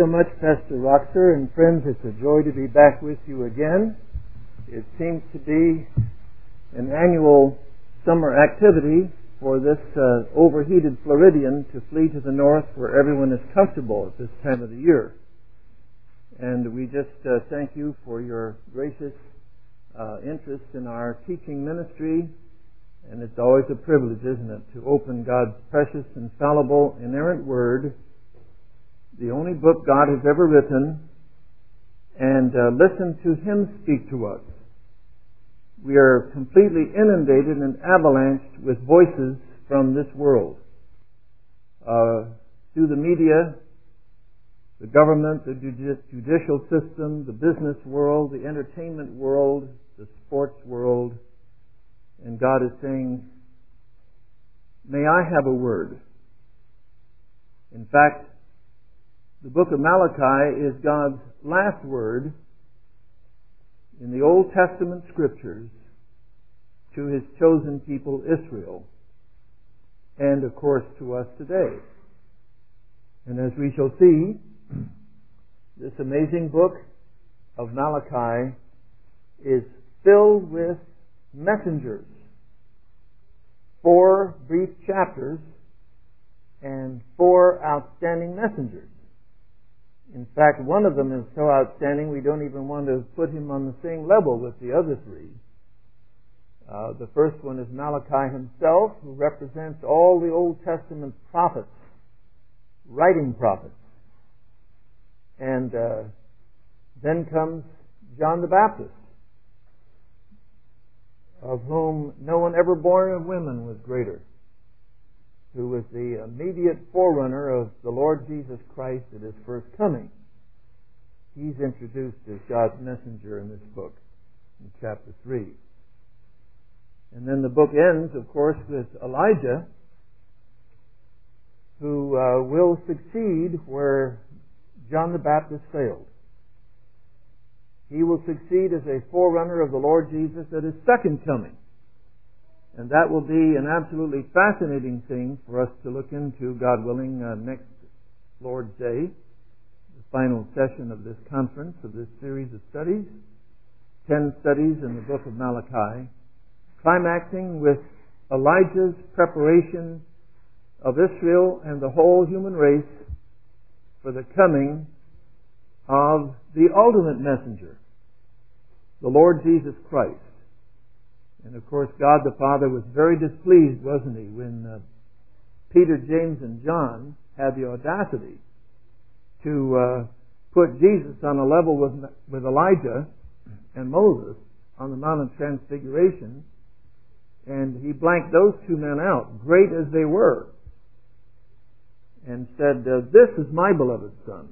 so much, Pastor Roxer, and friends. It's a joy to be back with you again. It seems to be an annual summer activity for this overheated Floridian to flee to the north where everyone is comfortable at this time of the year. And we just thank you for your gracious interest in our teaching ministry. And it's always a privilege, isn't it, to open God's precious, infallible, inerrant Word, the only book God has ever written, and listen to Him speak to us. We are completely inundated and avalanched with voices from this world. Through the media, the government, the judicial system, the business world, the entertainment world, the sports world. And God is saying, may I have a word? In fact, the book of Malachi is God's last word in the Old Testament Scriptures to His chosen people Israel, and of course to us today. And as we shall see, this amazing book of Malachi is filled with messengers. 4 brief chapters and 4 outstanding messengers. In fact, one of them is so outstanding we don't even want to put him on the same level with the other 3. The first one is Malachi himself, who represents all the Old Testament prophets, writing prophets. And then comes John the Baptist, of whom no one ever born of women was greater, who was the immediate forerunner of the Lord Jesus Christ at His first coming. He's introduced as God's messenger in this book, in chapter 3. And then the book ends, of course, with Elijah, who will succeed where John the Baptist failed. He will succeed as a forerunner of the Lord Jesus at His second coming. And that will be an absolutely fascinating thing for us to look into, God willing, next Lord's Day, the final session of this conference, of this series of studies, 10 studies in the book of Malachi, climaxing with Elijah's preparation of Israel and the whole human race for the coming of the ultimate messenger, the Lord Jesus Christ. And of course, God the Father was very displeased, wasn't He, when Peter, James, and John had the audacity to put Jesus on a level with Elijah and Moses on the Mount of Transfiguration, and He blanked those 2 men out, great as they were, and said, "This is my beloved Son.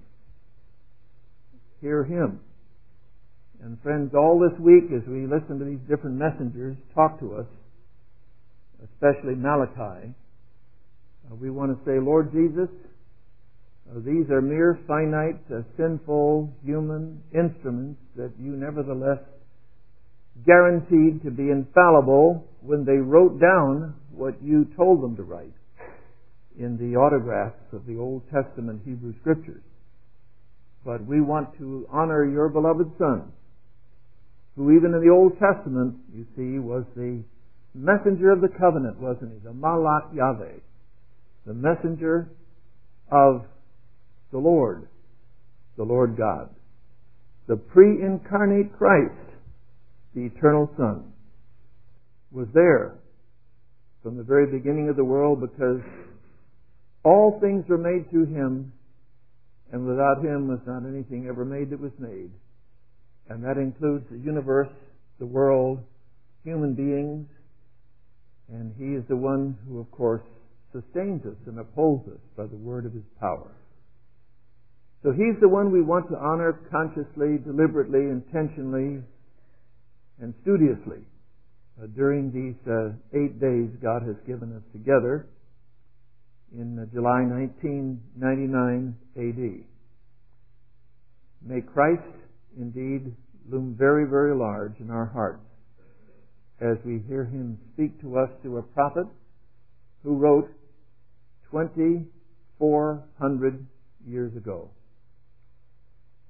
Hear Him." And friends, all this week as we listen to these different messengers talk to us, especially Malachi, we want to say, Lord Jesus, these are mere finite, sinful, human instruments that You nevertheless guaranteed to be infallible when they wrote down what You told them to write in the autographs of the Old Testament Hebrew Scriptures. But we want to honor Your beloved Son, who even in the Old Testament, you see, was the messenger of the covenant, wasn't He? The Malach Yahweh, the messenger of the Lord God, the pre-incarnate Christ, the eternal Son, was there from the very beginning of the world, because all things were made through Him, and without Him was not anything ever made that was made. And that includes the universe, the world, human beings, and He is the one who, of course, sustains us and upholds us by the word of His power. So He's the one we want to honor consciously, deliberately, intentionally, and studiously during these 8 days God has given us together in July 1999 A.D. May Christ indeed loom very, very large in our hearts as we hear Him speak to us through a prophet who wrote 2,400 years ago.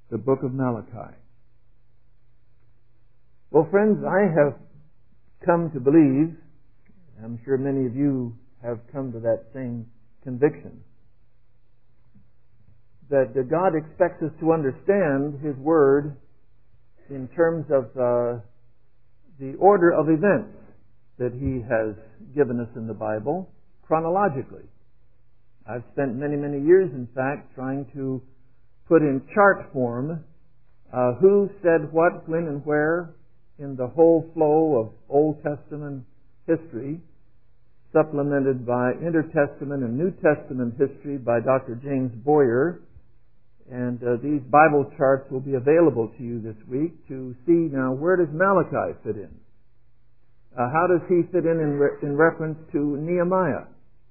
the book of Malachi. Well, friends, I have come to believe, I'm sure many of you have come to that same conviction, that God expects us to understand His Word in terms of the order of events that He has given us in the Bible chronologically. I've spent many, many years, in fact, trying to put in chart form who said what, when, and where in the whole flow of Old Testament history, supplemented by Intertestament and New Testament history by Dr. James Boyer. And these Bible charts will be available to you this week to see now where does Malachi fit in? How does he fit in reference to Nehemiah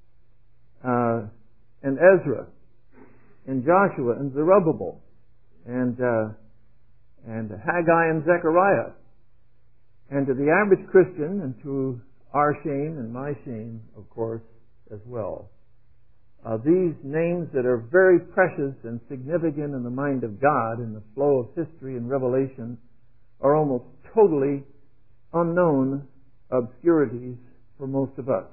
and Ezra and Joshua and Zerubbabel and Haggai and Zechariah? And to the average Christian, and to our shame and my shame, of course, as well. These names that are very precious and significant in the mind of God in the flow of history and revelation are almost totally unknown obscurities for most of us.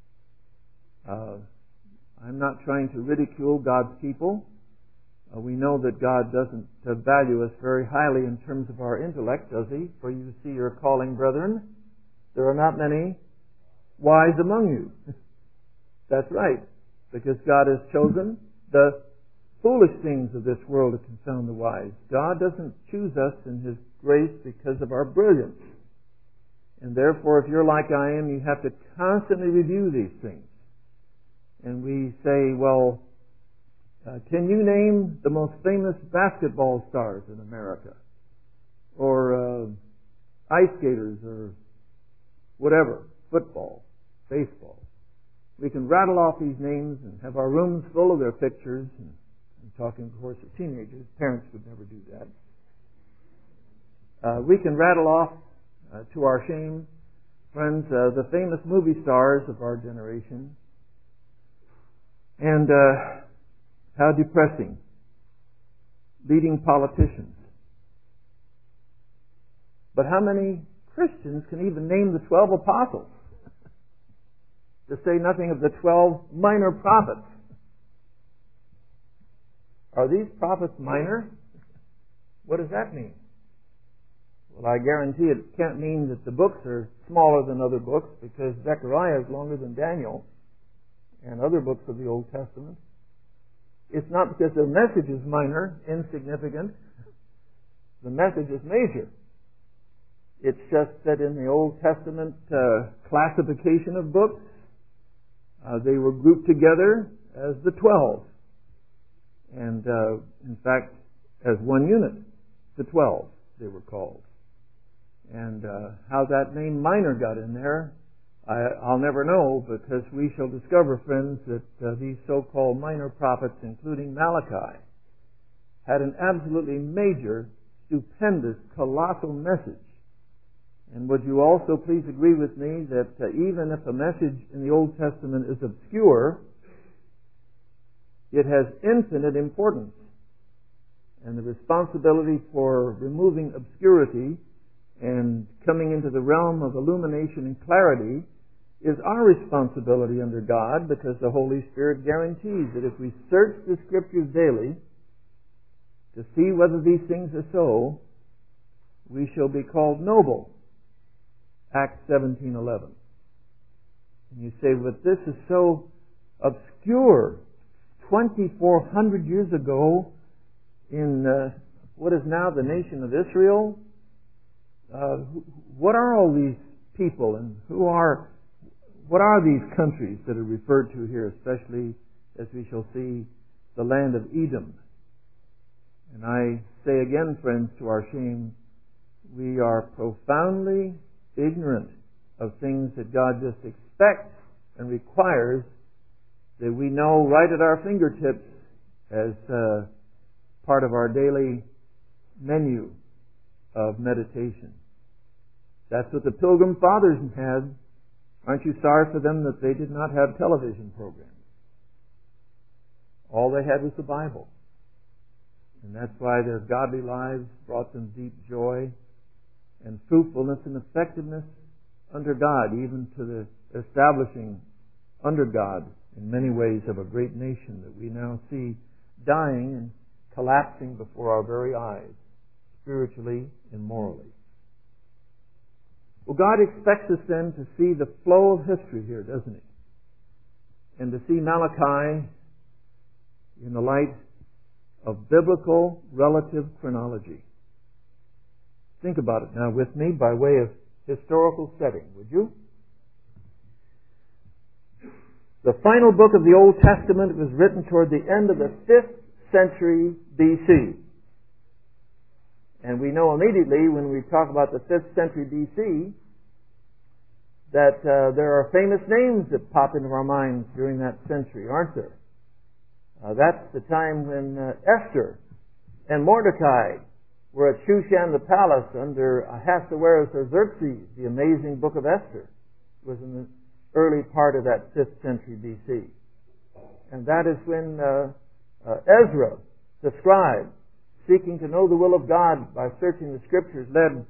I'm not trying to ridicule God's people. We know that God doesn't value us very highly in terms of our intellect, does He? For you see your calling, brethren, there are not many wise among you. That's right, because God has chosen the foolish things of this world to confound the wise. God doesn't choose us in His grace because of our brilliance. And therefore, if you're like I am, you have to constantly review these things. And we say, well, can you name the most famous basketball stars in America? Or ice skaters, or whatever, football, baseball. We can rattle off these names and have our rooms full of their pictures. And I'm talking, of course, of teenagers. Parents would never do that. We can rattle off, to our shame, friends, the famous movie stars of our generation. And how depressing. Leading politicians. But how many Christians can even name the 12 apostles? To say nothing of the 12 minor prophets. Are these prophets minor? What does that mean? Well, I guarantee it can't mean that the books are smaller than other books, because Zechariah is longer than Daniel and other books of the Old Testament. It's not because the message is minor, insignificant. The message is major. It's just that in the Old Testament classification of books, they were grouped together as the 12. And in fact, as one unit, the 12, they were called. And how that name minor got in there, I'll never know, because we shall discover, friends, that these so-called minor prophets, including Malachi, had an absolutely major, stupendous, colossal message. And would you also please agree with me that even if a message in the Old Testament is obscure, it has infinite importance. And the responsibility for removing obscurity and coming into the realm of illumination and clarity is our responsibility under God, because the Holy Spirit guarantees that if we search the Scriptures daily to see whether these things are so, we shall be called noble. Acts 17:11. And you say, but this is so obscure. 2,400 years ago in what is now the nation of Israel, what are all these people, and what are these countries that are referred to here, especially as we shall see the land of Edom? And I say again, friends, to our shame, we are profoundly ignorant of things that God just expects and requires that we know right at our fingertips as part of our daily menu of meditation. That's what the Pilgrim Fathers had. Aren't you sorry for them that they did not have television programs? All they had was the Bible. And And that's why their godly lives brought them deep joy and fruitfulness and effectiveness under God, even to the establishing under God in many ways of a great nation that we now see dying and collapsing before our very eyes, spiritually and morally. Well, God expects us then to see the flow of history here, doesn't He? And to see Malachi in the light of biblical relative chronology. Think about it now with me by way of historical setting, would you? The final book of the Old Testament was written toward the end of the 5th century BC. And we know immediately when we talk about the 5th century BC that there are famous names that pop into our minds during that century, aren't there? That's the time when Esther and Mordecai were at Shushan the palace under Ahasuerus or Xerxes. The amazing book of Esther was in the early part of that 5th century BC. And that is when Ezra, the scribe, seeking to know the will of God by searching the Scriptures, led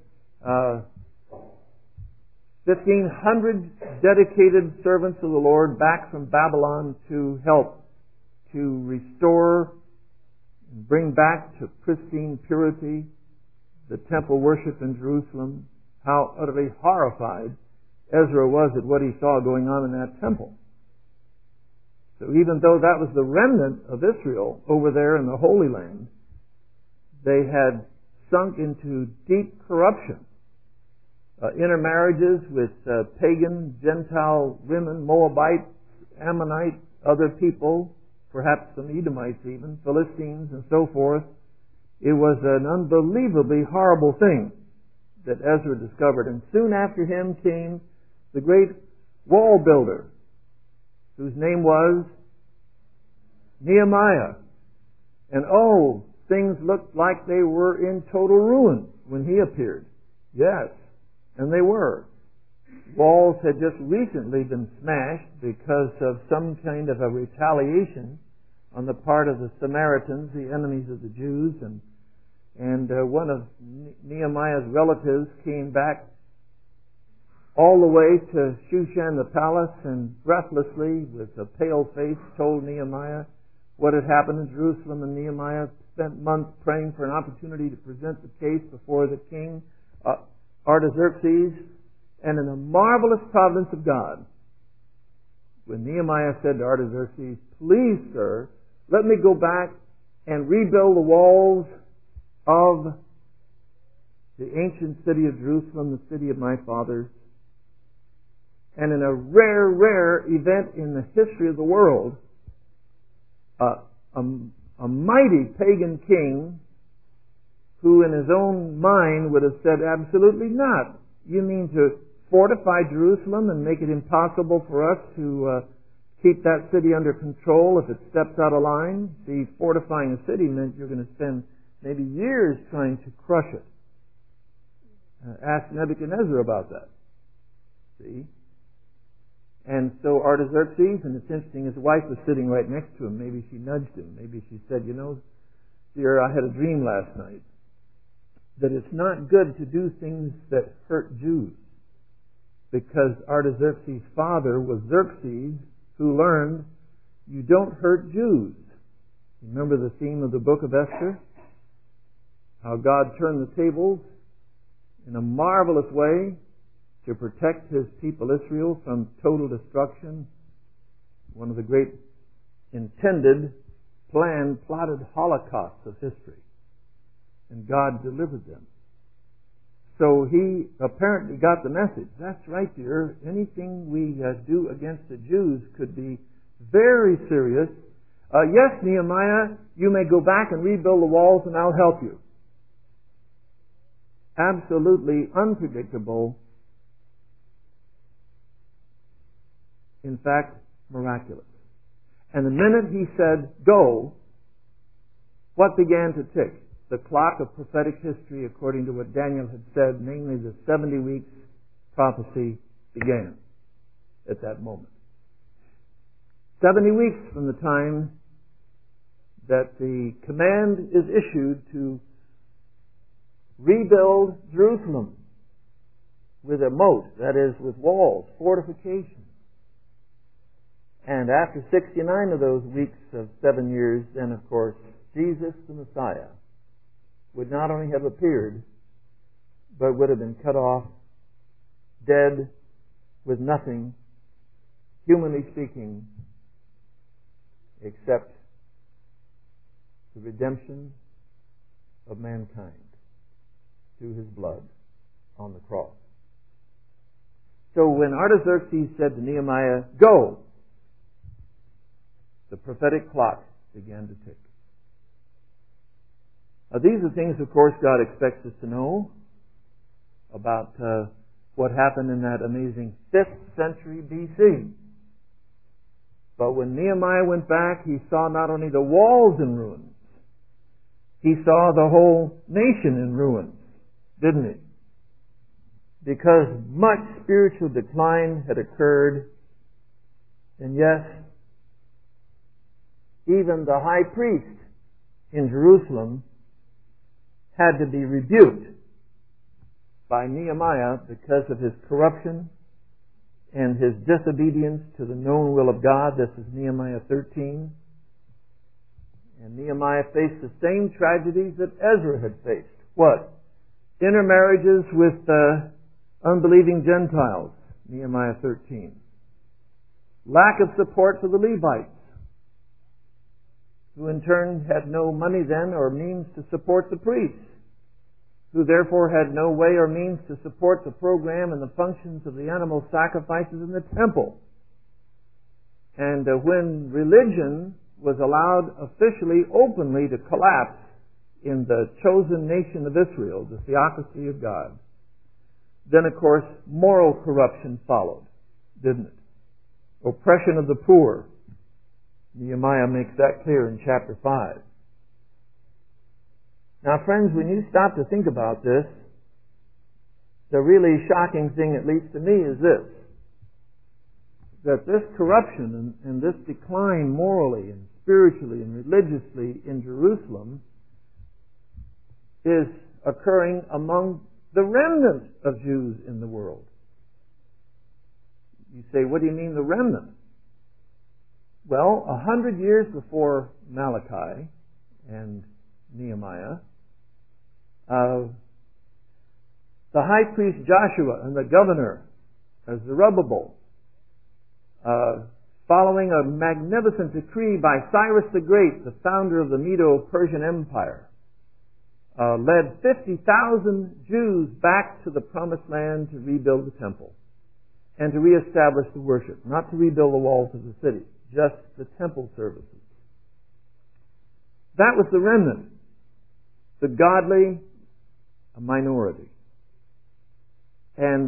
1,500 dedicated servants of the Lord back from Babylon to help to restore and bring back to pristine purity the temple worship in Jerusalem. How utterly horrified Ezra was at what he saw going on in that temple. So even though that was the remnant of Israel over there in the Holy Land, they had sunk into deep corruption. Intermarriages with pagan, Gentile women, Moabites, Ammonites, other people, perhaps some Edomites even, Philistines and so forth. It was an unbelievably horrible thing that Ezra discovered. And soon after him came the great wall builder, whose name was Nehemiah. And oh, things looked like they were in total ruin when he appeared. Yes, and they were. Walls had just recently been smashed because of some kind of a retaliation on the part of the Samaritans, the enemies of the Jews, and one of Nehemiah's relatives came back all the way to Shushan the palace and breathlessly, with a pale face, told Nehemiah what had happened in Jerusalem. And Nehemiah spent months praying for an opportunity to present the case before the king Artaxerxes. And in the marvelous providence of God, when Nehemiah said to Artaxerxes, "Please, sir, let me go back and rebuild the walls of the ancient city of Jerusalem, the city of my fathers." And in a rare, rare event in the history of the world, a mighty pagan king who in his own mind would have said, "Absolutely not. You mean to fortify Jerusalem and make it impossible for us to keep that city under control if it steps out of line?" See, fortifying a city meant you're going to spend maybe years trying to crush it. Ask Nebuchadnezzar about that. See? And so Artaxerxes, and it's interesting, his wife was sitting right next to him. Maybe she nudged him. Maybe she said, "You know, dear, I had a dream last night that it's not good to do things that hurt Jews." Because Artaxerxes' father was Xerxes, who learned, you don't hurt Jews. Remember the theme of the book of Esther? How God turned the tables in a marvelous way to protect His people Israel from total destruction. One of the great intended, planned, plotted holocausts of history. And God delivered them. So he apparently got the message. That's right, dear. Anything we do against the Jews could be very serious. Yes, Nehemiah, you may go back and rebuild the walls and I'll help you. Absolutely unpredictable. In fact, miraculous. And the minute he said, "Go," what began to tick? The clock of prophetic history, according to what Daniel had said, namely the 70 weeks prophecy, began at that moment. 70 weeks from the time that the command is issued to rebuild Jerusalem with a moat, that is, with walls, fortifications. And after 69 of those weeks of 7 years, then of course, Jesus the Messiah would not only have appeared, but would have been cut off, dead, with nothing, humanly speaking, except the redemption of mankind through his blood on the cross. So when Artaxerxes said to Nehemiah, "Go," the prophetic clock began to tick. Now, these are things, of course, God expects us to know about what happened in that amazing 5th century BC. But when Nehemiah went back, he saw not only the walls in ruins, he saw the whole nation in ruins, didn't he? Because much spiritual decline had occurred, and yes, even the high priest in Jerusalem had to be rebuked by Nehemiah because of his corruption and his disobedience to the known will of God. This is Nehemiah 13. And Nehemiah faced the same tragedies that Ezra had faced. What? Intermarriages with unbelieving Gentiles. Nehemiah 13. Lack of support for the Levites, who in turn had no money then or means to support the priests, who therefore had no way or means to support the program and the functions of the animal sacrifices in the temple. And when religion was allowed officially, openly to collapse in the chosen nation of Israel, the theocracy of God, then of course moral corruption followed, didn't it? Oppression of the poor. Nehemiah makes that clear in chapter 5. Now, friends, when you stop to think about this, the really shocking thing, at least to me, is this: that this corruption and this decline morally and spiritually and religiously in Jerusalem is occurring among the remnant of Jews in the world. You say, what do you mean the remnant? Well, 100 years before Malachi and Nehemiah, the high priest Joshua and the governor Zerubbabel, following a magnificent decree by Cyrus the Great, the founder of the Medo-Persian Empire, led 50,000 Jews back to the Promised Land to rebuild the temple and to reestablish the worship, not to rebuild the walls of the city, just the temple services. That was the remnant, the godly minority. And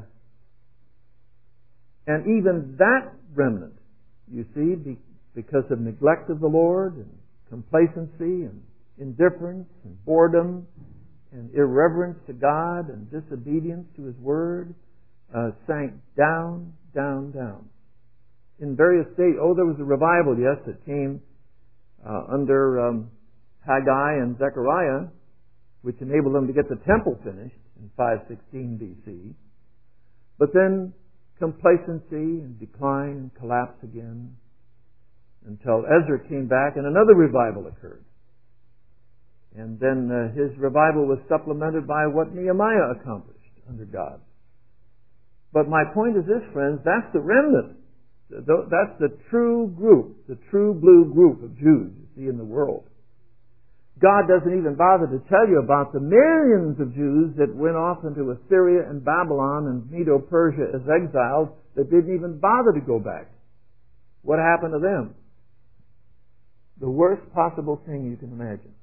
even that remnant, you see, because of neglect of the Lord and complacency and indifference and boredom and irreverence to God and disobedience to His Word, sank down, down, down. In various states, there was a revival, yes, that came under Haggai and Zechariah, which enabled them to get the temple finished in 516 BC. But then complacency and decline and collapse again until Ezra came back and another revival occurred. And then his revival was supplemented by what Nehemiah accomplished under God. But my point is this, friends, that's the remnant. That's the true group, the true blue group of Jews you see in the world. God doesn't even bother to tell you about the millions of Jews that went off into Assyria and Babylon and Medo-Persia as exiles that didn't even bother to go back. What happened to them? The worst possible thing you can imagine.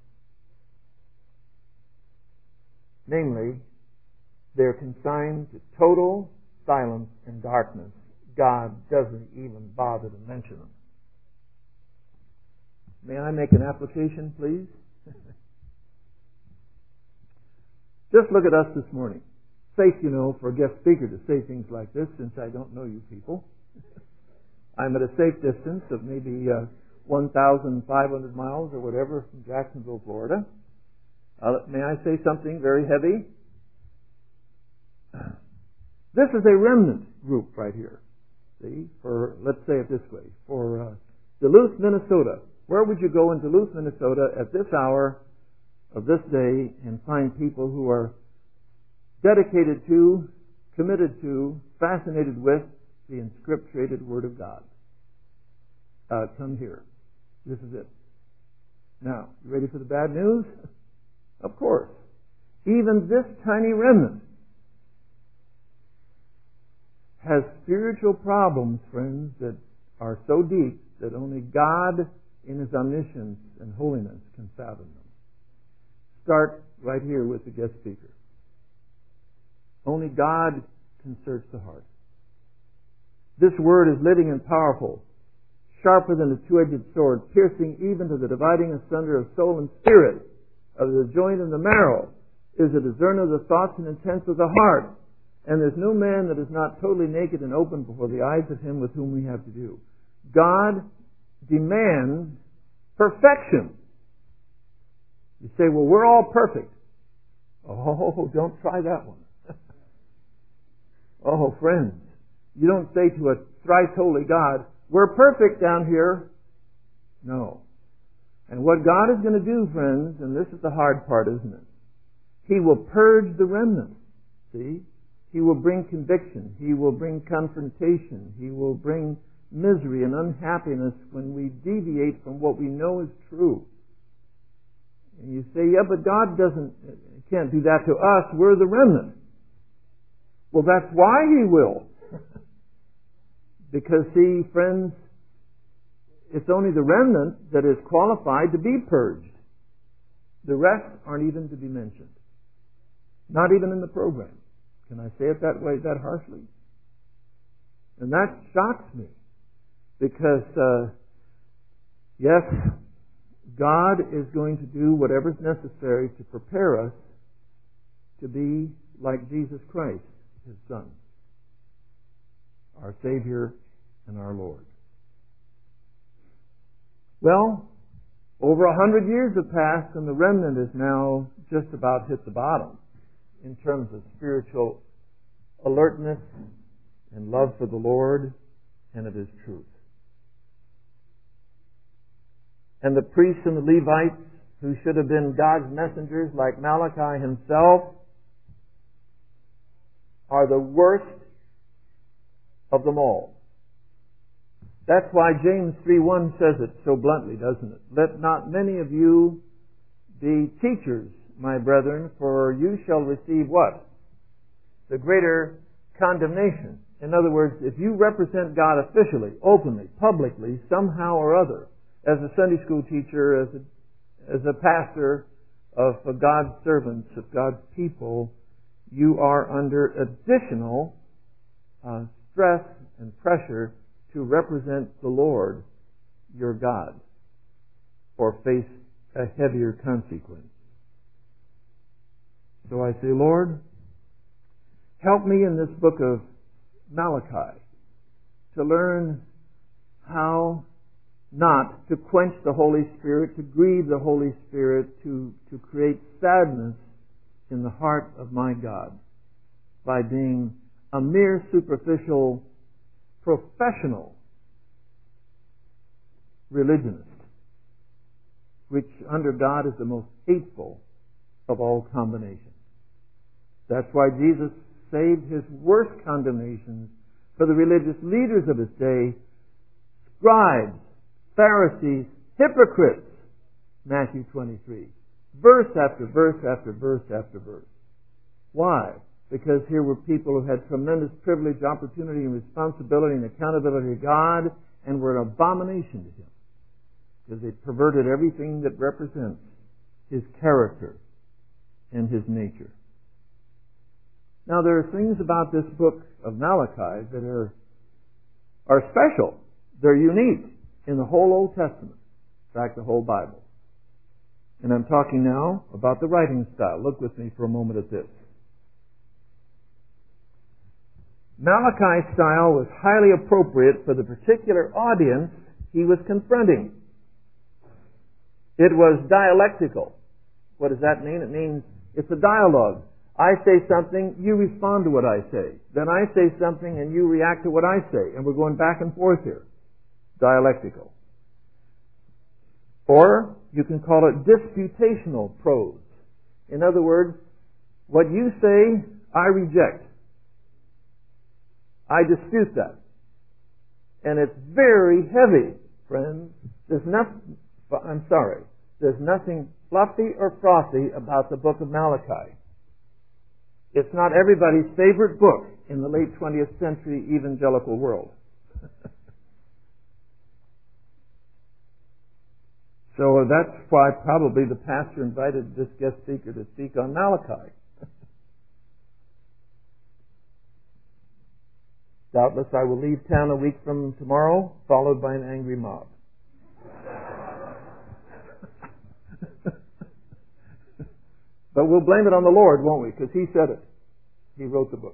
Namely, they're consigned to total silence and darkness. God doesn't even bother to mention them. May I make an application, please? Just look at us this morning. Safe, for a guest speaker to say things like this, since I don't know you people. I'm at a safe distance of maybe 1 1,500 miles or whatever from Jacksonville, Florida. May I say something very heavy? This is a remnant group right here. See, let's say it this way, for Duluth, Minnesota. Where would you go in Duluth, Minnesota at this hour of this day and find people who are dedicated to, committed to, fascinated with the inscripturated Word of God? Come here. This is it. Now, you ready for the bad news? Of course. Even this tiny remnant has spiritual problems, friends, that are so deep that only God in His omniscience and holiness can fathom them. Start right here with the guest speaker. Only God can search the heart. This Word is living and powerful, sharper than a two-edged sword, piercing even to the dividing asunder of soul and spirit, of the joint and the marrow, is a discerner of the thoughts and intents of the heart. And there's no man that is not totally naked and open before the eyes of Him with whom we have to do. God demands perfection. You say, well, we're all perfect. Oh, don't try that one. Oh, friends, you don't say to a thrice holy God, we're perfect down here. No. And what God is going to do, friends, and this is the hard part, isn't it? He will purge the remnant. See? He will bring conviction. He will bring confrontation. He will bring misery and unhappiness when we deviate from what we know is true. And you say, yeah, but God can't do that to us. We're the remnant. Well, that's why He will. Because, see, friends, it's only the remnant that is qualified to be purged. The rest aren't even to be mentioned. Not even in the program. Can I say it that way, that harshly? And that shocks me. Because, yes, God is going to do whatever's necessary to prepare us to be like Jesus Christ, His Son, our Savior and our Lord. Well, over 100 years have passed and the remnant is now just about hit the bottom in terms of spiritual alertness and love for the Lord and of His truth. And the priests and the Levites, who should have been God's messengers like Malachi himself, are the worst of them all. That's why James 3:1 says it so bluntly, doesn't it? Let not many of you be teachers, my brethren, for you shall receive what? The greater condemnation. In other words, if you represent God officially, openly, publicly, somehow or other, as a Sunday school teacher, as a pastor of God's servants, of God's people, you are under additional stress and pressure to represent the Lord, your God, or face a heavier consequence. So I say, Lord, help me in this book of Malachi to learn how not to quench the Holy Spirit, to grieve the Holy Spirit, to create sadness in the heart of my God by being a mere superficial, professional religionist, which under God is the most hateful of all combinations. That's why Jesus saved His worst condemnations for the religious leaders of His day, scribes, Pharisees, hypocrites, Matthew 23. Verse after verse after verse after verse. Why? Because here were people who had tremendous privilege, opportunity, and responsibility and accountability to God and were an abomination to Him. Because they perverted everything that represents His character and His nature. Now there are things about this book of Malachi that are special. They're unique in the whole Old Testament. In fact, the whole Bible. And I'm talking now about the writing style. Look with me for a moment at this. Malachi's style was highly appropriate for the particular audience he was confronting. It was dialectical. What does that mean? It means it's a dialogue. I say something, you respond to what I say. Then I say something and you react to what I say. And we're going back and forth here. Dialectical. Or you can call it disputational prose. In other words, what you say, I reject. I dispute that. And it's very heavy, friends. There's nothing fluffy or frothy about the book of Malachi. It's not everybody's favorite book in the late 20th century evangelical world. So that's why probably the pastor invited this guest speaker to speak on Malachi. Doubtless I will leave town a week from tomorrow, followed by an angry mob. But we'll blame it on the Lord, won't we? Because He said it. He wrote the book.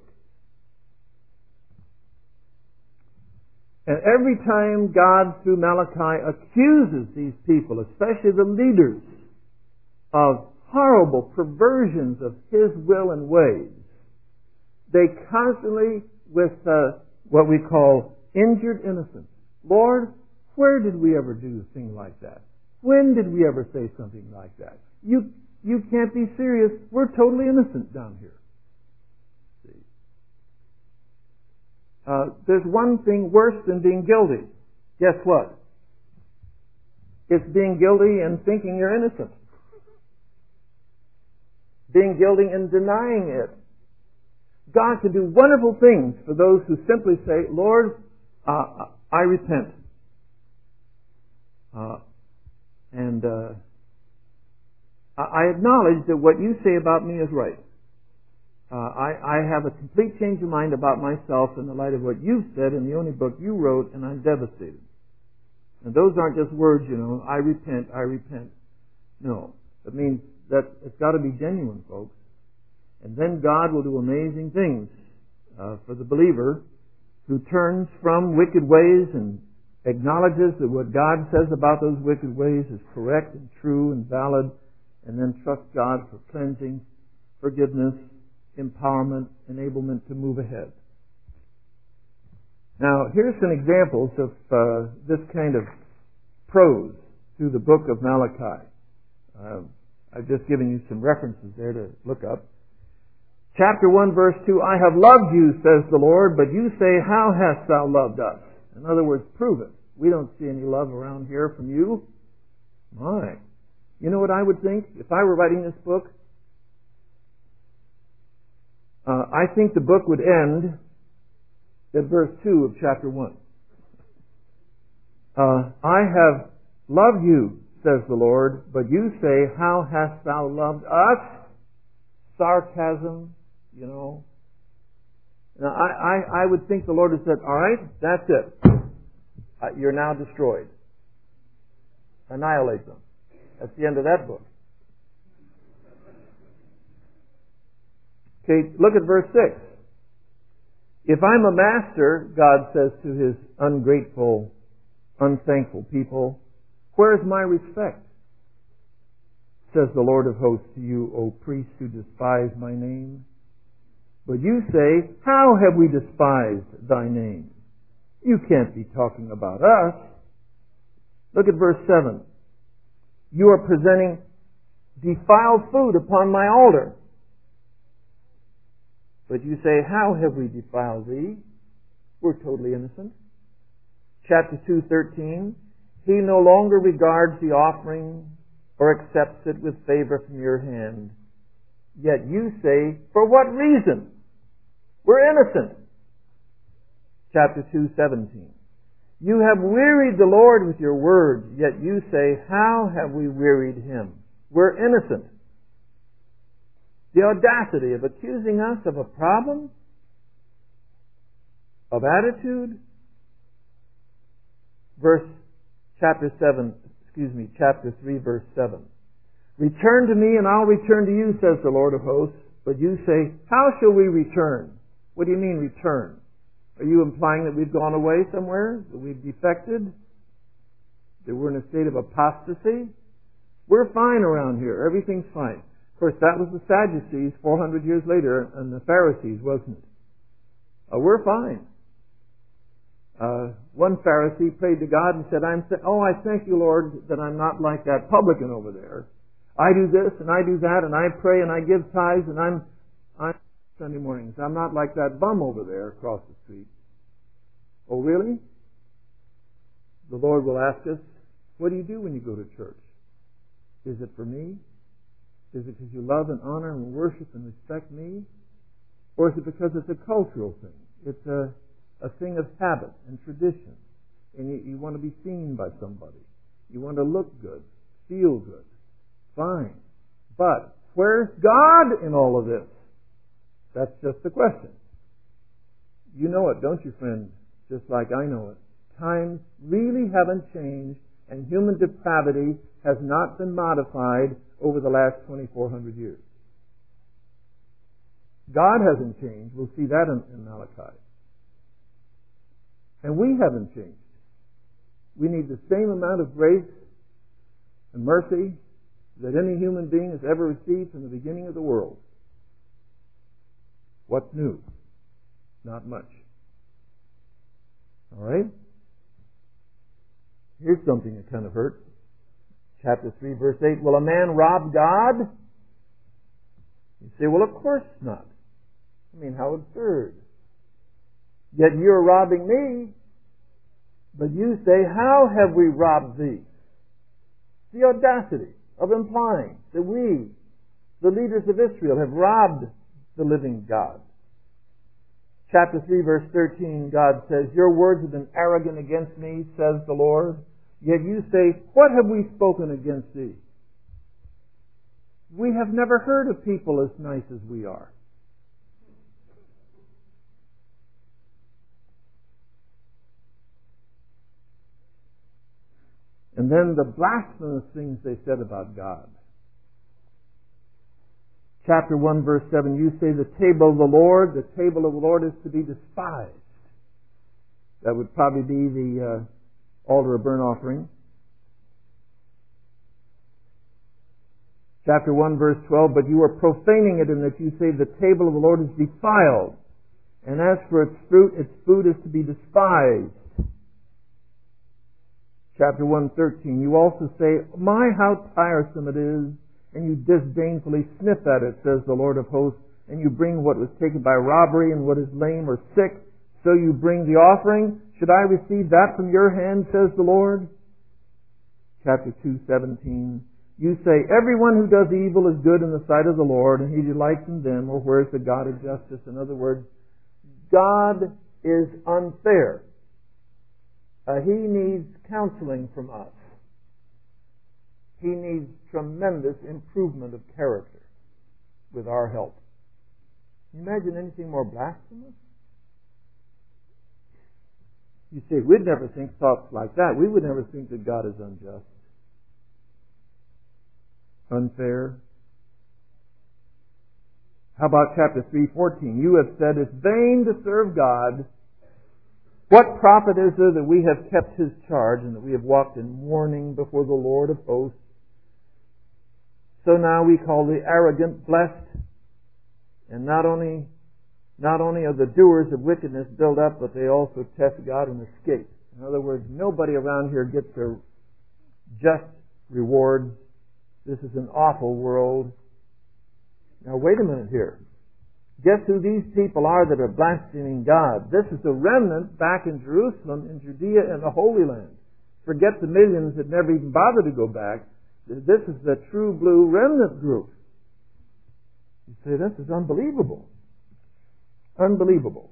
And every time God, through Malachi, accuses these people, especially the leaders, of horrible perversions of His will and ways, they constantly, with what we call injured innocence. Lord, where did we ever do a thing like that? When did we ever say something like that? You can't be serious. We're totally innocent down here. See? There's one thing worse than being guilty. Guess what? It's being guilty and thinking you're innocent. Being guilty and denying it. God can do wonderful things for those who simply say, Lord, I repent. I acknowledge that what you say about me is right. I have a complete change of mind about myself in the light of what you've said in the only book you wrote, and I'm devastated. And those aren't just words, I repent, I repent. No. It means that it's got to be genuine, folks. And then God will do amazing things for the believer who turns from wicked ways and acknowledges that what God says about those wicked ways is correct and true and valid, and then trusts God for cleansing, forgiveness, empowerment, enablement to move ahead. Now, here's some examples of this kind of prose through the book of Malachi. I've just given you some references there to look up. Chapter 1, verse 2, I have loved you, says the Lord, but you say, how hast thou loved us? In other words, prove it. We don't see any love around here from you. My. You know what I would think if I were writing this book? I think the book would end at verse 2 of chapter 1. I have loved you, says the Lord, but you say, how hast thou loved us? Sarcasm, Now, I would think the Lord has said, all right, that's it. You're now destroyed. Annihilate them. That's the end of that book. Okay, look at verse 6. If I'm a master, God says to His ungrateful, unthankful people, where's my respect? Says the Lord of hosts to you, O priests who despise my name. But you say, how have we despised thy name? You can't be talking about us. Look at verse 7. You are presenting defiled food upon my altar. But you say, how have we defiled thee? We're totally innocent. Chapter 2:13. He no longer regards the offering or accepts it with favor from your hand. Yet you say, for what reason? We're innocent. Chapter 2:17. You have wearied the Lord with your words, yet you say, how have we wearied Him? We're innocent. The audacity of accusing us of a problem, of attitude. Chapter 3, verse 7. Return to me and I'll return to you, says the Lord of hosts. But you say, how shall we return? What do you mean return? Are you implying that we've gone away somewhere? That we've defected? That we're in a state of apostasy? We're fine around here. Everything's fine. Of course, that was the Sadducees 400 years later and the Pharisees, wasn't it? We're fine. One Pharisee prayed to God and said, I thank you, Lord, that I'm not like that publican over there. I do this and I do that and I pray and I give tithes and I'm Sunday mornings. I'm not like that bum over there across the street. Oh, really? The Lord will ask us, what do you do when you go to church? Is it for me? Is it because you love and honor and worship and respect me? Or is it because it's a cultural thing? It's a thing of habit and tradition. And you want to be seen by somebody. You want to look good, feel good. Fine. But where's God in all of this? That's just the question. You know it, don't you, friend? Just like I know it. Times really haven't changed, and human depravity has not been modified over the last 2,400 years. God hasn't changed. We'll see that in Malachi. And we haven't changed. We need the same amount of grace and mercy that any human being has ever received from the beginning of the world. What's new? Not much. All right? Here's something that kind of hurts. Chapter 3, verse 8. Will a man rob God? You say, well, of course not. I mean, how absurd. Yet you're robbing me. But you say, how have we robbed thee? The audacity of implying that we, the leaders of Israel, have robbed the living God. Chapter 3, verse 13, God says, your words have been arrogant against me, says the Lord. Yet you say, what have we spoken against thee? We have never heard of people as nice as we are. And then the blasphemous things they said about God. Chapter 1, verse 7, you say the table of the Lord is to be despised. That would probably be the altar of burnt offering. Chapter 1, verse 12, but you are profaning it in that you say the table of the Lord is defiled. And as for its food is to be despised. Chapter 1:13, you also say, my, how tiresome it is, and you disdainfully sniff at it, says the Lord of hosts, and you bring what was taken by robbery and what is lame or sick, so you bring the offering. Should I receive that from your hand, says the Lord? Chapter 2:17, you say, everyone who does evil is good in the sight of the Lord, and he delights in them, or where's the God of justice? In other words, God is unfair. He needs counseling from us. He needs tremendous improvement of character with our help. Can you imagine anything more blasphemous? You say, we'd never think thoughts like that. We would never think that God is unjust, unfair. How about chapter 3:14? You have said it's vain to serve God. What profit is there that we have kept His charge and that we have walked in mourning before the Lord of hosts? So now we call the arrogant blessed, and not only are the doers of wickedness built up, but they also test God and escape. In other words, nobody around here gets their just rewards. This is an awful world. Now wait a minute here. Guess who these people are that are blaspheming God? This is the remnant back in Jerusalem, in Judea, and the Holy Land. Forget the millions that never even bother to go back. This is the true blue remnant group. You say, this is unbelievable. Unbelievable.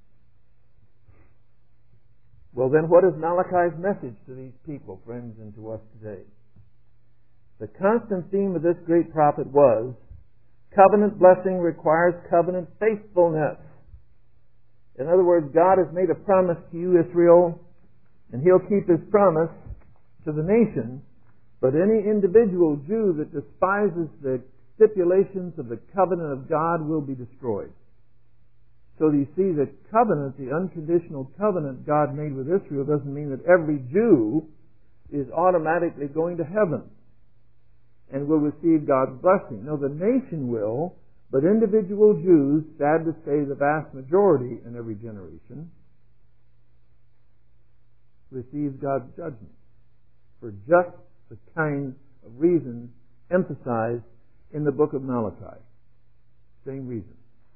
Well then, what is Malachi's message to these people, friends, and to us today? The constant theme of this great prophet was, covenant blessing requires covenant faithfulness. In other words, God has made a promise to you, Israel, and He'll keep His promise to the nation. But any individual Jew that despises the stipulations of the covenant of God will be destroyed. So you see, the covenant, the unconditional covenant God made with Israel, doesn't mean that every Jew is automatically going to heaven. and will receive God's blessing. No, the nation will, but individual Jews, sad to say the vast majority in every generation, receive God's judgment for just the kind of reasons emphasized in the book of Malachi. Same reason.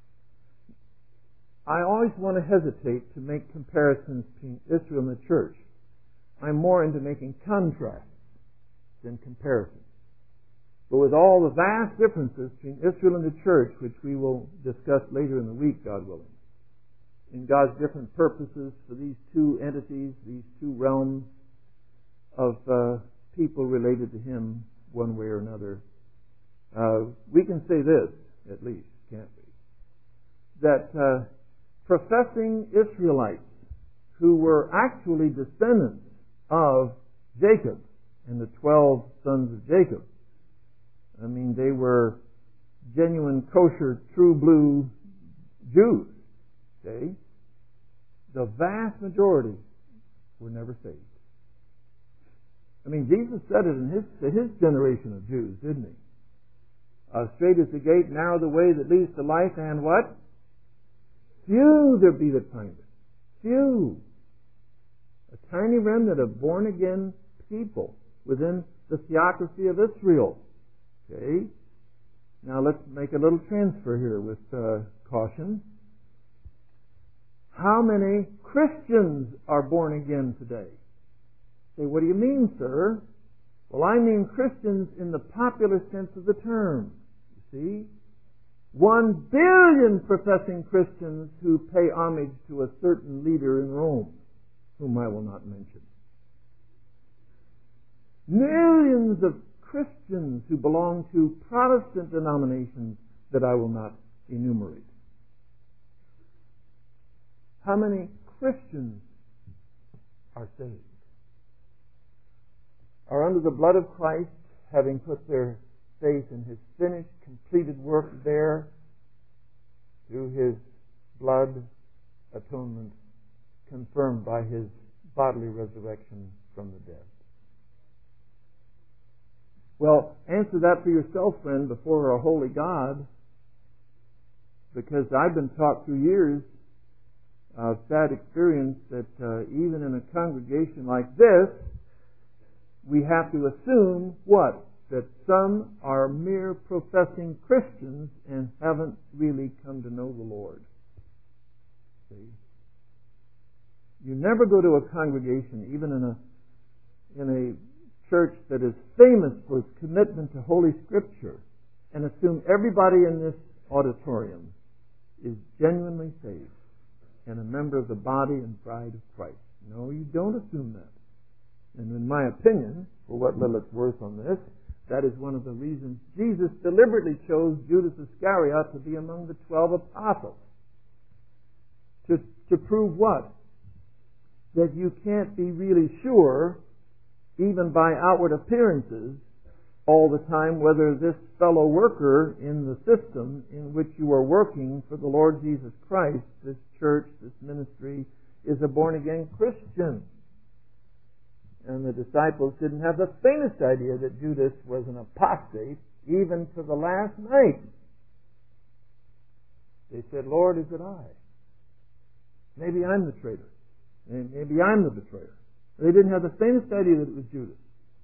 I always want to hesitate to make comparisons between Israel and the church. I'm more into making contrasts than comparisons. But with all the vast differences between Israel and the church, which we will discuss later in the week, God willing, in God's different purposes for these two entities, these two realms of people related to Him one way or another, we can say this, at least, can't we? That professing Israelites who were actually descendants of Jacob and the 12 sons of Jacob, I mean, they were genuine, kosher, true blue Jews. Okay? The vast majority were never saved. I mean, Jesus said it in his generation of Jews, didn't he? Straight is the gate, narrow the way that leads to life, and what? Few there be that find it. Few. A tiny remnant of born-again people within the theocracy of Israel. Okay? Now let's make a little transfer here with caution. How many Christians are born again today? Say, what do you mean, sir? Well, I mean Christians in the popular sense of the term. You see? 1 billion professing Christians who pay homage to a certain leader in Rome, whom I will not mention. Millions of Christians who belong to Protestant denominations that I will not enumerate. How many Christians are saved? Are under the blood of Christ, having put their faith in His finished, completed work there, through His blood atonement, confirmed by His bodily resurrection from the dead. Well, answer that for yourself, friend, before a holy God, because I've been taught through years of sad experience that even in a congregation like this, we have to assume what? That some are mere professing Christians and haven't really come to know the Lord. See? You never go to a congregation, even in a church that is famous for its commitment to Holy Scripture, and assume everybody in this auditorium is genuinely saved and a member of the body and bride of Christ. No, you don't assume that. And in my opinion, for what little it's worth on this, that is one of the reasons Jesus deliberately chose Judas Iscariot to be among the 12 apostles. To prove what? That you can't be really sure, even by outward appearances, all the time whether this fellow worker in the system in which you are working for the Lord Jesus Christ, this church, this ministry, is a born-again Christian. And the disciples didn't have the faintest idea that Judas was an apostate, even to the last night. They said, Lord, is it I? Maybe I'm the traitor. Maybe I'm the betrayer. They didn't have the faintest idea that it was Judas.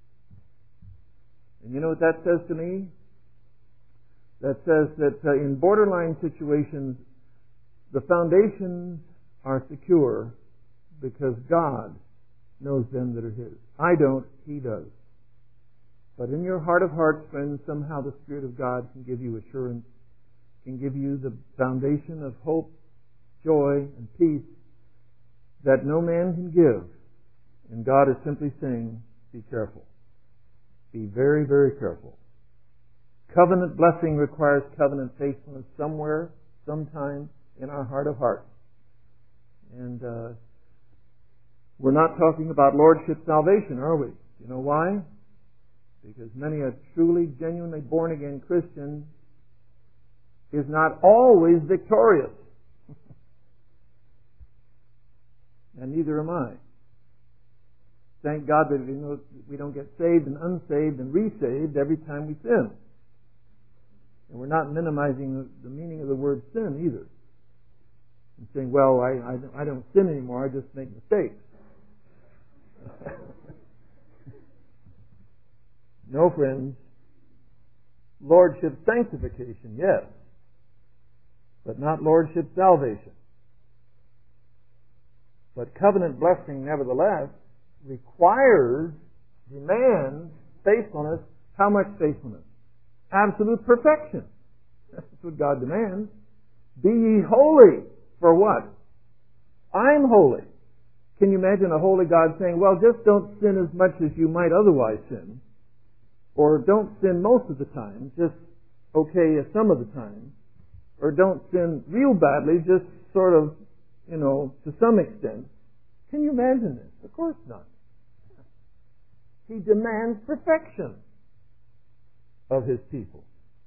And you know what that says to me? That says that in borderline situations, the foundations are secure because God knows them that are His. I don't, He does. But in your heart of hearts, friends, somehow the Spirit of God can give you assurance, can give you the foundation of hope, joy, and peace that no man can give. And God is simply saying, be careful. Be very, very careful. Covenant blessing requires covenant faithfulness somewhere, sometime in our heart of hearts. And we're not talking about lordship salvation, are we? You know why? Because many a truly, genuinely born-again Christian is not always victorious. And neither am I. Thank God that we don't get saved and unsaved and resaved every time we sin. And we're not minimizing the meaning of the word sin either. And saying, well, I don't sin anymore, I just make mistakes. No, friends. Lordship sanctification, yes. But not lordship salvation. But covenant blessing, nevertheless, requires, demands faithfulness. How much faithfulness? Absolute perfection. That's what God demands. Be ye holy. For what? I'm holy. Can you imagine a holy God saying, well, just don't sin as much as you might otherwise sin? Or don't sin most of the time, just okay some of the time. Or don't sin real badly, just sort of, to some extent. Can you imagine this? Of course not. He demands perfection of His people.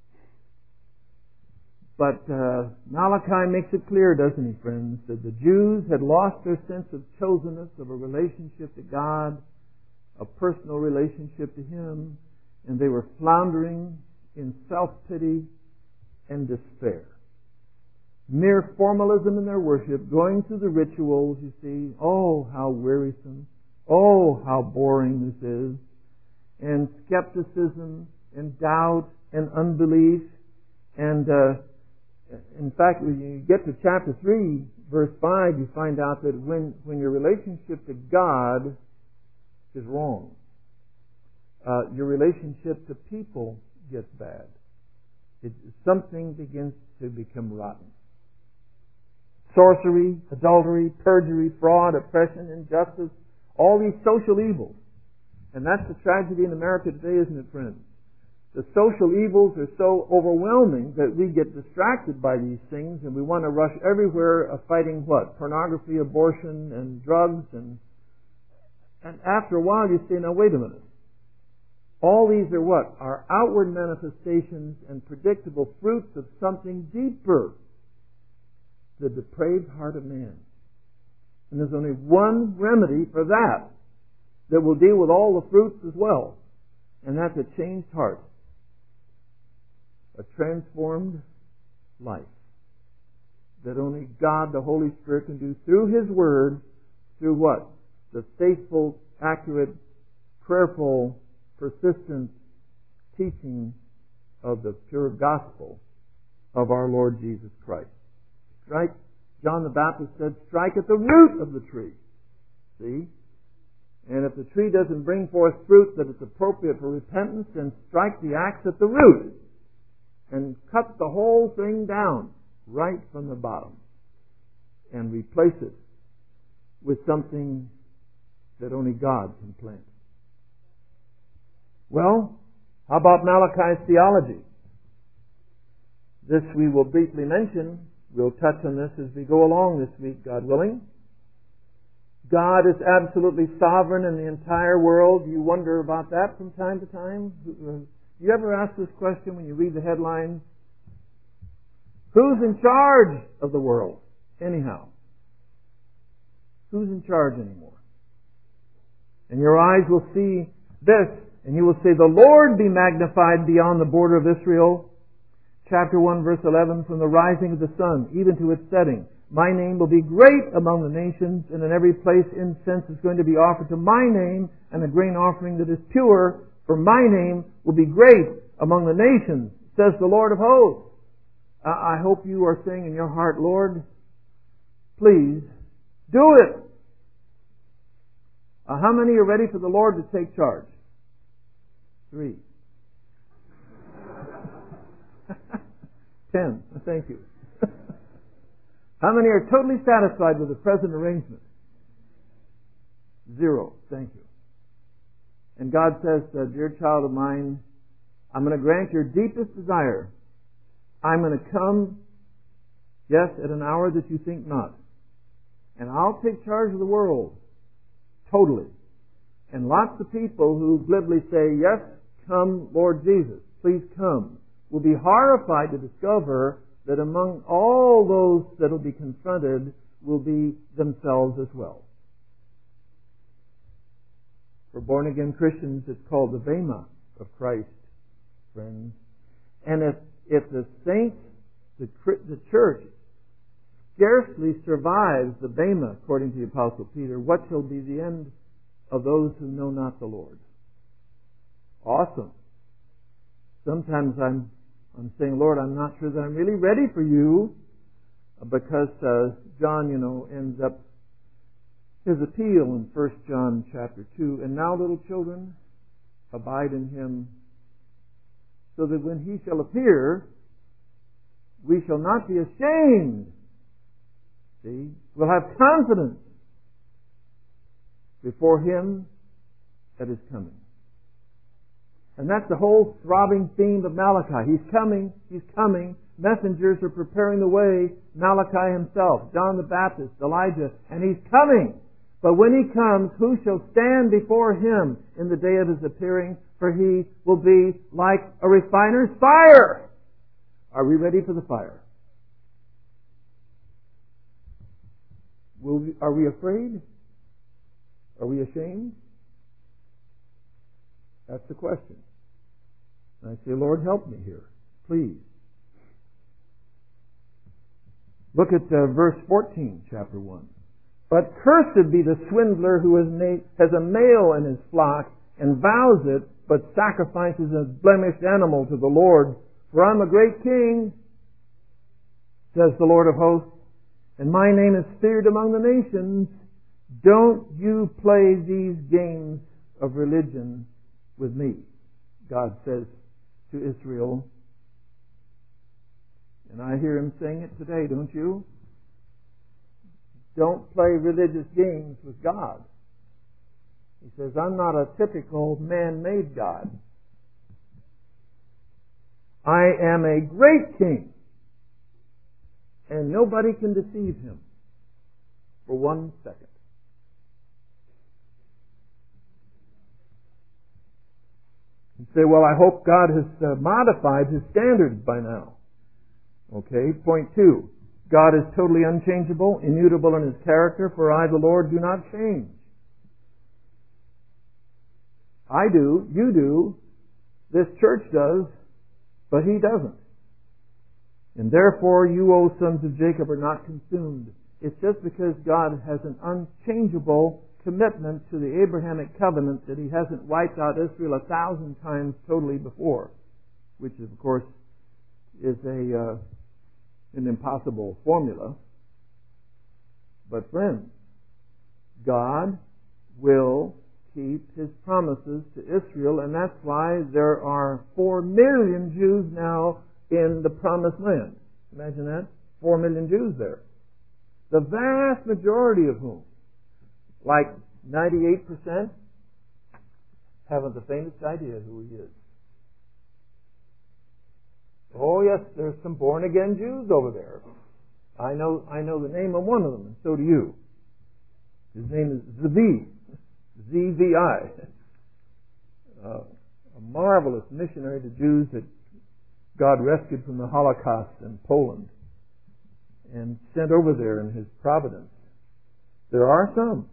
But Malachi makes it clear, doesn't he, friends, that the Jews had lost their sense of chosenness, of a relationship to God, a personal relationship to Him, and they were floundering in self-pity and despair. Mere formalism in their worship, going through the rituals, you see. Oh, how wearisome. Oh, how boring this is. And skepticism and doubt and unbelief. And in fact, when you get to chapter 3, verse 5, you find out that when your relationship to God is wrong, your relationship to people gets bad. Something begins to become rotten. Sorcery, adultery, perjury, fraud, oppression, injustice, all these social evils. And that's the tragedy in America today, isn't it, friends? The social evils are so overwhelming that we get distracted by these things and we want to rush everywhere fighting what? Pornography, abortion, and drugs. And after a while you say, now wait a minute. All these are what? Are outward manifestations and predictable fruits of something deeper. The depraved heart of man. And there's only one remedy for that will deal with all the fruits as well. And that's a changed heart. A transformed life. That only God, the Holy Spirit, can do through His Word, through what? The faithful, accurate, prayerful, persistent teaching of the pure gospel of our Lord Jesus Christ. Strike, John the Baptist said, strike at the root of the tree. See? And if the tree doesn't bring forth fruit that is appropriate for repentance, then strike the axe at the root and cut the whole thing down right from the bottom and replace it with something that only God can plant. Well, how about Malachi's theology? This we will briefly mention. We'll touch on this as we go along this week, God willing. God is absolutely sovereign in the entire world. You wonder about that from time to time? You ever ask this question when you read the headlines? Who's in charge of the world? Anyhow. Who's in charge anymore? And your eyes will see this, and you will say, the Lord be magnified beyond the border of Israel. Chapter 1, verse 11, from the rising of the sun, even to its setting. My name will be great among the nations, and in every place incense is going to be offered to my name, and a grain offering that is pure for my name will be great among the nations, says the Lord of hosts. I hope you are saying in your heart, Lord, please do it. How many are ready for the Lord to take charge? 3. 10. Thank you. How many are totally satisfied with the present arrangement? 0. Thank you. And God says, dear child of mine, I'm going to grant your deepest desire. I'm going to come, yes, at an hour that you think not. And I'll take charge of the world. Totally. And lots of people who glibly say, yes, come, Lord Jesus, please come, will be horrified to discover that among all those that will be confronted will be themselves as well. For born-again Christians, it's called the Bema of Christ, friends. And if the saints, the church, scarcely survives the Bema, according to the Apostle Peter, what shall be the end of those who know not the Lord? Awesome. Sometimes I'm saying, Lord, I'm not sure that I'm really ready for you, because John, ends up his appeal in 1 John chapter 2. And now, little children, abide in him, so that when he shall appear, we shall not be ashamed. See? We'll have confidence before him that is coming. And that's the whole throbbing theme of Malachi. He's coming, he's coming. Messengers are preparing the way. Malachi himself, John the Baptist, Elijah, and he's coming. But when he comes, who shall stand before him in the day of his appearing? For he will be like a refiner's fire. Are we ready for the fire? Are we afraid? Are we ashamed? That's the question. And I say, Lord, help me here, please. Look at verse 14, chapter 1. But cursed be the swindler who has a male in his flock and vows it, but sacrifices a blemished animal to the Lord. For I'm a great king, says the Lord of hosts, and my name is feared among the nations. Don't you play these games of religion with me, God says to Israel. And I hear him saying it today, don't you? Don't play religious games with God. He says, I'm not a typical man-made God. I am a great king, and nobody can deceive him for 1 second. You say, well, I hope God has modified his standards by now. Okay, point 2. God is totally unchangeable, immutable in his character, for I, the Lord, do not change. I do, you do, this church does, but he doesn't. And therefore you, O sons of Jacob, are not consumed. It's just because God has an unchangeable commitment to the Abrahamic covenant that he hasn't wiped out Israel 1,000 times totally before, which of course is an impossible formula. But friends, God will keep his promises to Israel, and that's why there are 4 million Jews now in the promised land. Imagine that. 4 million Jews there. The vast majority of whom, like 98%, haven't the faintest idea who he is. Oh yes, there's some born-again Jews over there. I know the name of one of them, and so do you. His name is Zvi. ZVI. A marvelous missionary to Jews that God rescued from the Holocaust in Poland and sent over there in his providence. There are some.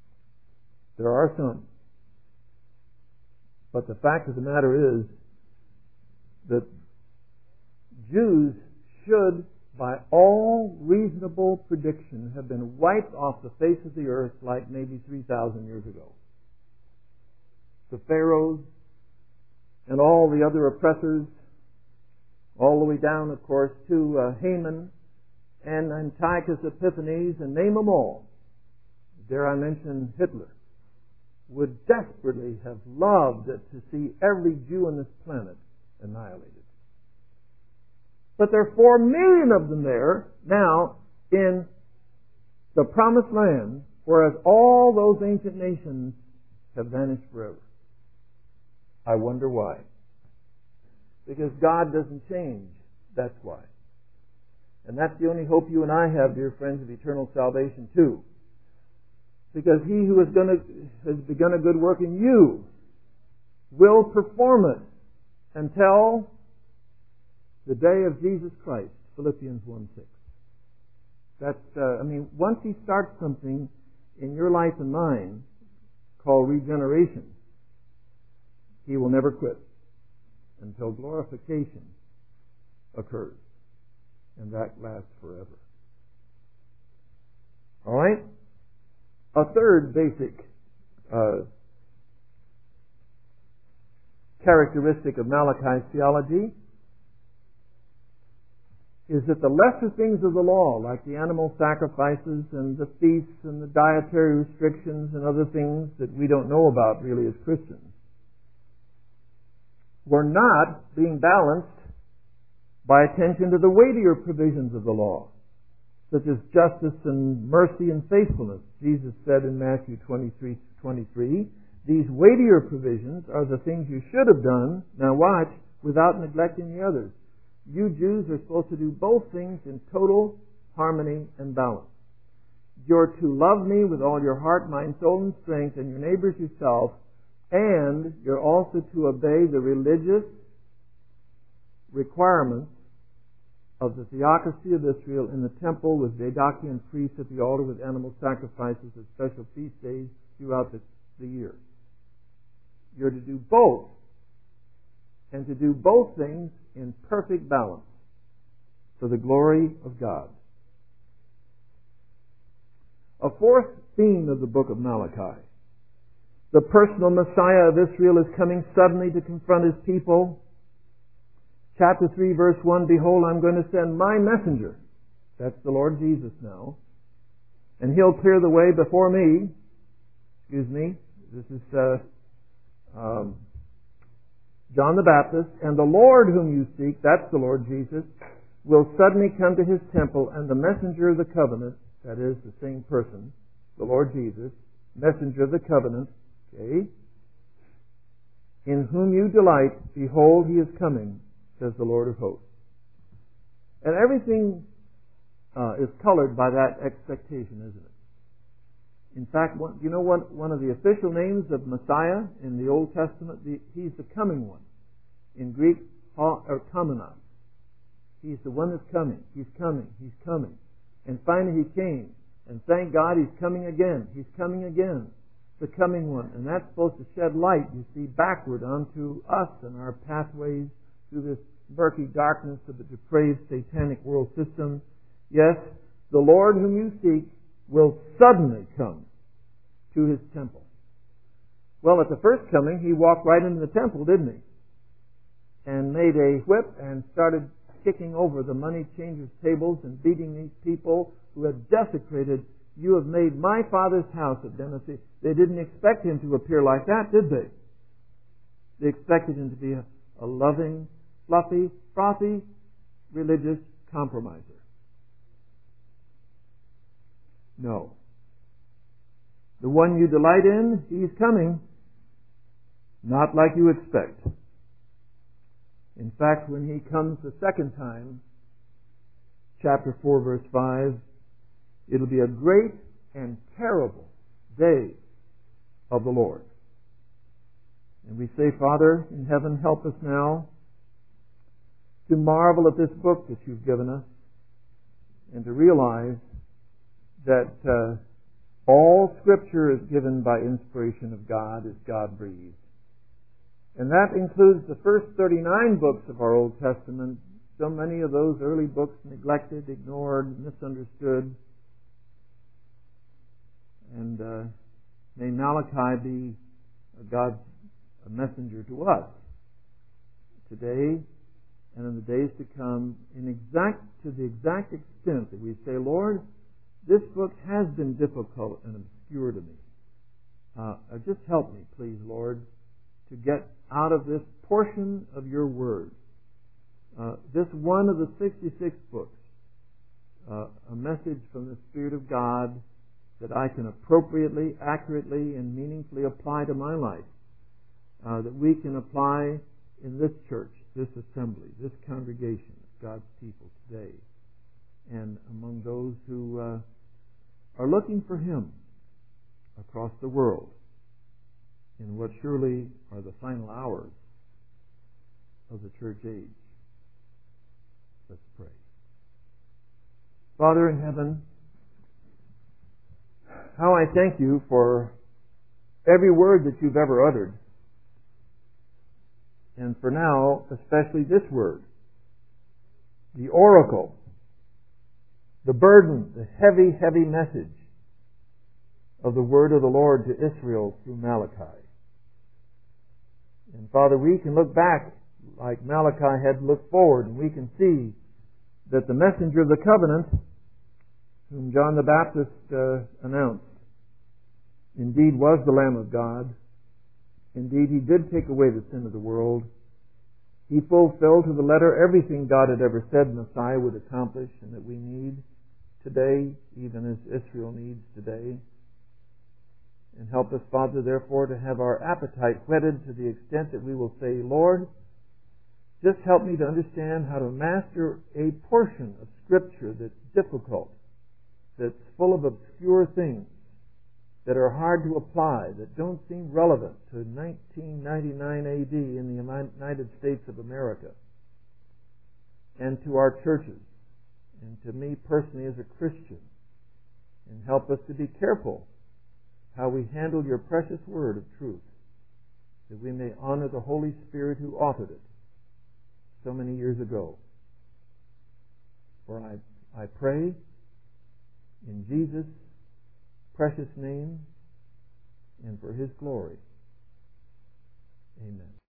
But the fact of the matter is that Jews should, by all reasonable prediction, have been wiped off the face of the earth like maybe 3,000 years ago. The pharaohs and all the other oppressors, all the way down, of course, to Haman and Antiochus Epiphanes, and name them all. Dare I mention Hitler? Would desperately have loved to see every Jew on this planet annihilated. But there are 4 million of them there now in the promised land, whereas all those ancient nations have vanished forever. I wonder why. Because God doesn't change. That's why. And that's the only hope you and I have, dear friends, of eternal salvation too. Because he who has begun a good work in you will perform it until the day of Jesus Christ. Philippians 1:6. That's, once he starts something in your life and mine, called regeneration, He will never quit until glorification occurs. And that lasts forever. All right? A third basic characteristic of Malachi's theology is that the lesser things of the law, like the animal sacrifices and the feasts and the dietary restrictions and other things that we don't know about really as Christians, were not being balanced by attention to the weightier provisions of the law, such as justice and mercy and faithfulness. Jesus said in Matthew 23:23, these weightier provisions are the things you should have done, now watch, without neglecting the others. You Jews are supposed to do both things in total harmony and balance. You're to love me with all your heart, mind, soul, and strength, and your neighbors yourself, and you're also to obey the religious requirements of the theocracy of Israel in the temple with Zadokian priests at the altar with animal sacrifices at special feast days throughout the year. You're to do both, and to do both things in perfect balance for the glory of God. A fourth theme of the book of Malachi. The personal Messiah of Israel is coming suddenly to confront his people. Chapter 3, verse 1, behold, I'm going to send my messenger. That's the Lord Jesus now. And he'll clear the way before me. This is John the Baptist. And the Lord whom you seek, that's the Lord Jesus, will suddenly come to his temple, and the messenger of the covenant, that is the same person, the Lord Jesus, messenger of the covenant, okay, in whom you delight, behold, he is coming, says the Lord of hosts. And everything is colored by that expectation, isn't it? In fact, you know what? One of the official names of Messiah in the Old Testament, he's the coming one. In Greek, or kamenos. He's the one that's coming. He's coming. He's coming. And finally he came. And thank God he's coming again. He's coming again. The coming one. And that's supposed to shed light, you see, backward onto us and our pathways through this murky darkness of the depraved satanic world system. Yes, the Lord whom you seek will suddenly come to his temple. Well, at the first coming, he walked right into the temple, didn't he? And made a whip and started kicking over the money changers' tables and beating these people who had desecrated. You have made my Father's house a den of thieves. They didn't expect him to appear like that, did they? They expected him to be a loving, fluffy, frothy, religious compromiser. No. The one you delight in, he's coming. Not like you expect. In fact, when he comes the second time, chapter 4, verse 5, it'll be a great and terrible day of the Lord. And we say, Father in heaven, help us now to marvel at this book that you've given us and to realize that all Scripture is given by inspiration of God, is God-breathed. And that includes the first 39 books of our Old Testament. So many of those early books neglected, ignored, misunderstood. And may Malachi be God's messenger to us today and in the days to come to the exact extent that we say, Lord, this book has been difficult and obscure to me. Just help me, please, Lord, to get out of this portion of your Word, this one of the 66 books, a message from the Spirit of God that I can appropriately, accurately, and meaningfully apply to my life, that we can apply in this church, this assembly, this congregation of God's people today, and among those who are looking for Him across the world in what surely are the final hours of the church age. Let's pray. Father in heaven, how I thank you for every word that you've ever uttered. And for now, especially this word, the oracle, the burden, the heavy, heavy message of the word of the Lord to Israel through Malachi. And Father, we can look back like Malachi had looked forward, and we can see that the messenger of the covenant, whom John the Baptist announced, indeed was the Lamb of God. Indeed, He did take away the sin of the world. He fulfilled to the letter everything God had ever said Messiah would accomplish and that we need today, even as Israel needs today. And help us, Father, therefore, to have our appetite whetted to the extent that we will say, Lord, just help me to understand how to master a portion of Scripture that's difficult, that's full of obscure things, that are hard to apply, that don't seem relevant to 1999 AD in the United States of America, and to our churches, and to me personally as a Christian. And help us to be careful how we handle your precious word of truth, that we may honor the Holy Spirit who authored it so many years ago. For I pray in Jesus' precious name and for His glory. Amen.